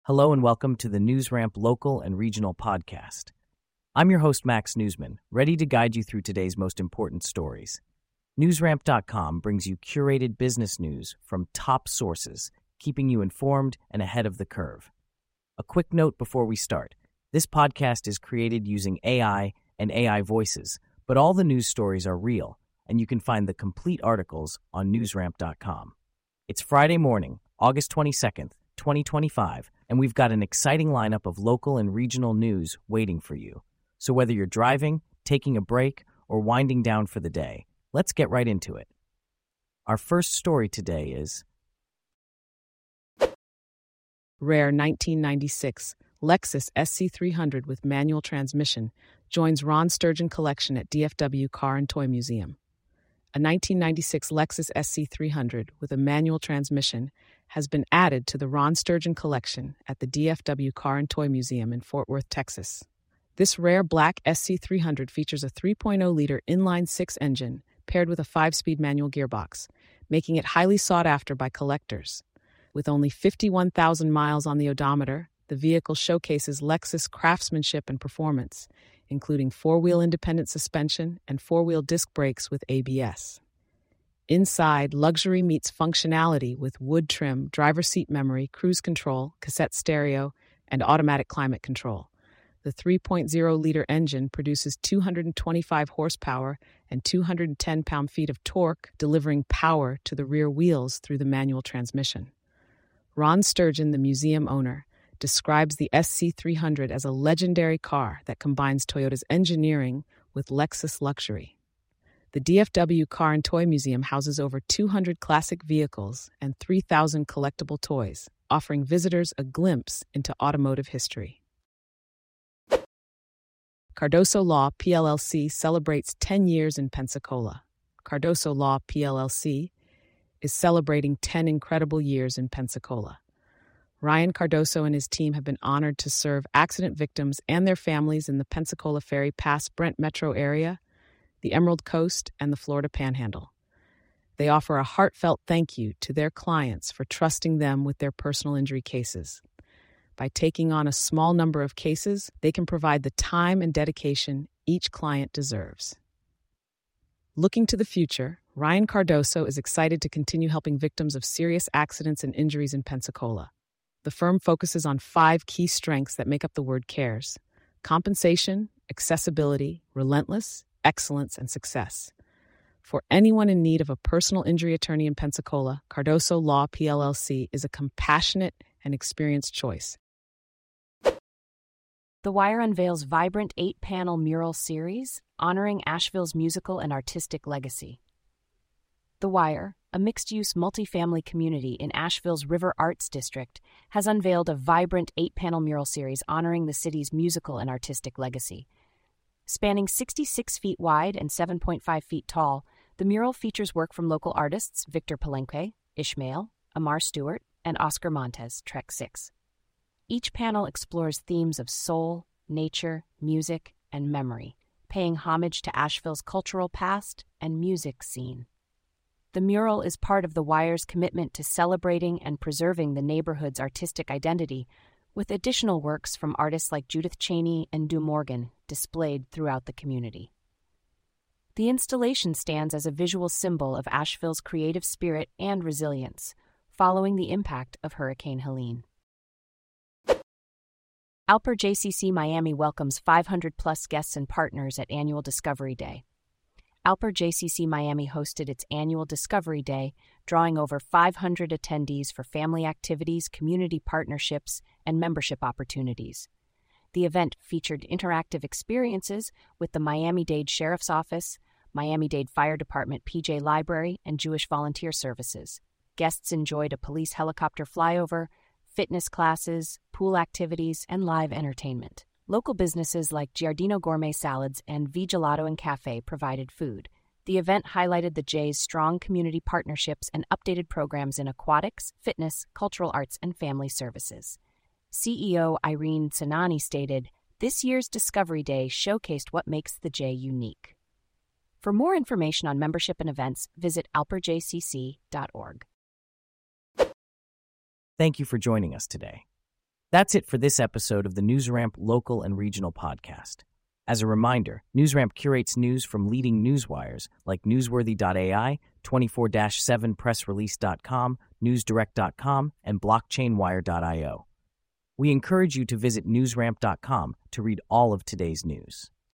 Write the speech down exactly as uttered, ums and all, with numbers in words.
Hello and welcome to the NewsRamp local and regional podcast. I'm your host, Max Newsman, ready to guide you through today's most important stories. NewsRamp dot com brings you curated business news from top sources, keeping you informed and ahead of the curve. A quick note before we start. This podcast is created using A I and A I voices, but all the news stories are real, and you can find the complete articles on NewsRamp dot com. It's Friday morning, August twenty-second, twenty twenty-five, and we've got an exciting lineup of local and regional news waiting for you. So whether you're driving, taking a break, or winding down for the day, let's get right into it. Our first story today is Rare nineteen ninety-six Lexus S C three hundred with manual transmission joins Ron Sturgeon collection at D F W Car and Toy Museum. A nineteen ninety-six Lexus S C three hundred with a manual transmission has been added to the Ron Sturgeon collection at the D F W Car and Toy Museum in Fort Worth, Texas. This rare black S C three hundred features a three point oh liter inline-six engine paired with a five-speed manual gearbox, making it highly sought after by collectors. With only fifty-one thousand miles on the odometer, the vehicle showcases Lexus craftsmanship and performance, including four-wheel independent suspension and four-wheel disc brakes with A B S. Inside, luxury meets functionality with wood trim, driver seat memory, cruise control, cassette stereo, and automatic climate control. The three point oh liter engine produces two hundred twenty-five horsepower and two hundred ten pound-feet of torque, delivering power to the rear wheels through the manual transmission. Ron Sturgeon, the museum owner, describes the S C three hundred as a legendary car that combines Toyota's engineering with Lexus luxury. The D F W Car and Toy Museum houses over two hundred classic vehicles and three thousand collectible toys, offering visitors a glimpse into automotive history. Cardoso Law P L L C celebrates ten years in Pensacola. Cardoso Law P L L C is celebrating ten incredible years in Pensacola. Ryan Cardoso and his team have been honored to serve accident victims and their families in the Pensacola Ferry Pass Brent metro area, the Emerald Coast, and the Florida Panhandle. They offer a heartfelt thank you to their clients for trusting them with their personal injury cases. By taking on a small number of cases, they can provide the time and dedication each client deserves. Looking to the future, Ryan Cardoso is excited to continue helping victims of serious accidents and injuries in Pensacola. The firm focuses on five key strengths that make up the word CARES: compensation, accessibility, relentless, excellence, and success. For anyone in need of a personal injury attorney in Pensacola, Cardoso Law P L L C is a compassionate and experienced choice. The Wire unveils vibrant eight-panel mural series honoring Asheville's musical and artistic legacy. The Wire, a mixed-use multifamily community in Asheville's River Arts District, has unveiled a vibrant eight-panel mural series honoring the city's musical and artistic legacy. Spanning sixty-six feet wide and seven point five feet tall, the mural features work from local artists Victor Palenque, Ishmael, Amar Stewart, and Oscar Montes, Trek six. Each panel explores themes of soul, nature, music, and memory, paying homage to Asheville's cultural past and music scene. The mural is part of The Wire's commitment to celebrating and preserving the neighborhood's artistic identity, with additional works from artists like Judith Cheney and Du Morgan displayed throughout the community. The installation stands as a visual symbol of Asheville's creative spirit and resilience, following the impact of Hurricane Helene. Alper J C C Miami welcomes five hundred plus guests and partners at annual Discovery Day. Alper J C C Miami hosted its annual Discovery Day, drawing over five hundred attendees for family activities, community partnerships, and membership opportunities. The event featured interactive experiences with the Miami-Dade Sheriff's Office, Miami-Dade Fire Department P J Library, and Jewish Volunteer Services. Guests enjoyed a police helicopter flyover, fitness classes, pool activities, and live entertainment. Local businesses like Giardino Gourmet Salads and V Gelato and Cafe provided food. The event highlighted the J's strong community partnerships and updated programs in aquatics, fitness, cultural arts, and family services. C E O Irene Sanani stated, "This year's Discovery Day showcased what makes the J unique." For more information on membership and events, visit alper j c c dot org. Thank you for joining us today. That's it for this episode of the NewsRamp Local and Regional Podcast. As a reminder, NewsRamp curates news from leading newswires like Newsworthy dot A I, twenty-four seven press release dot com, newsdirect dot com, and blockchain wire dot io. We encourage you to visit newsramp dot com to read all of today's news.